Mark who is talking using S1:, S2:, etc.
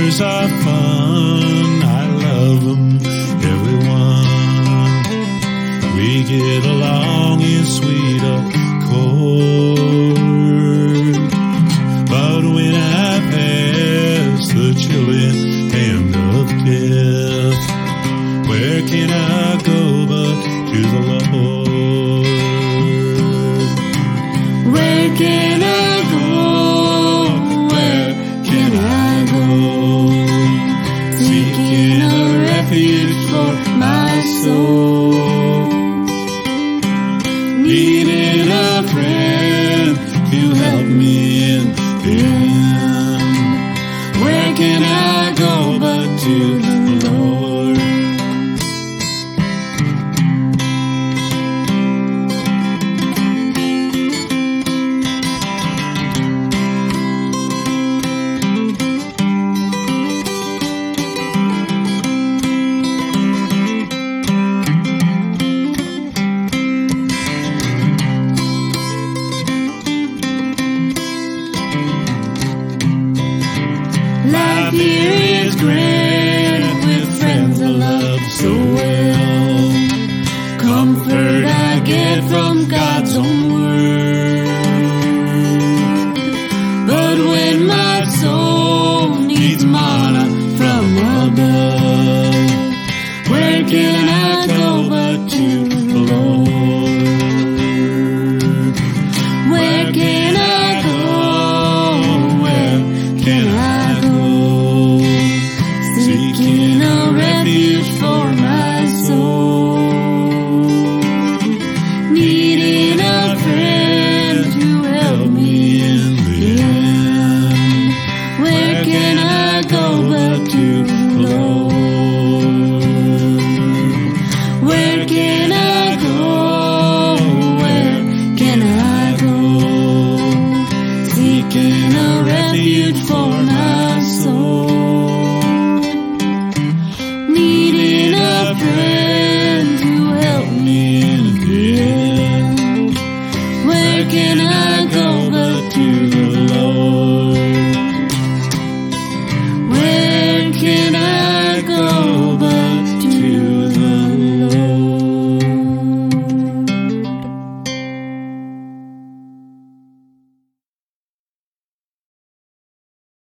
S1: Brothers are fun, I love them, everyone. We get along in sweet accord. But when I pass the chilling hand of death, where can I go but to the Lord? Where can I go? Where can I go? Seeking a refuge for my soul. Needing a friend to help me in the end. Where can I go but to the Lord? Life here is great.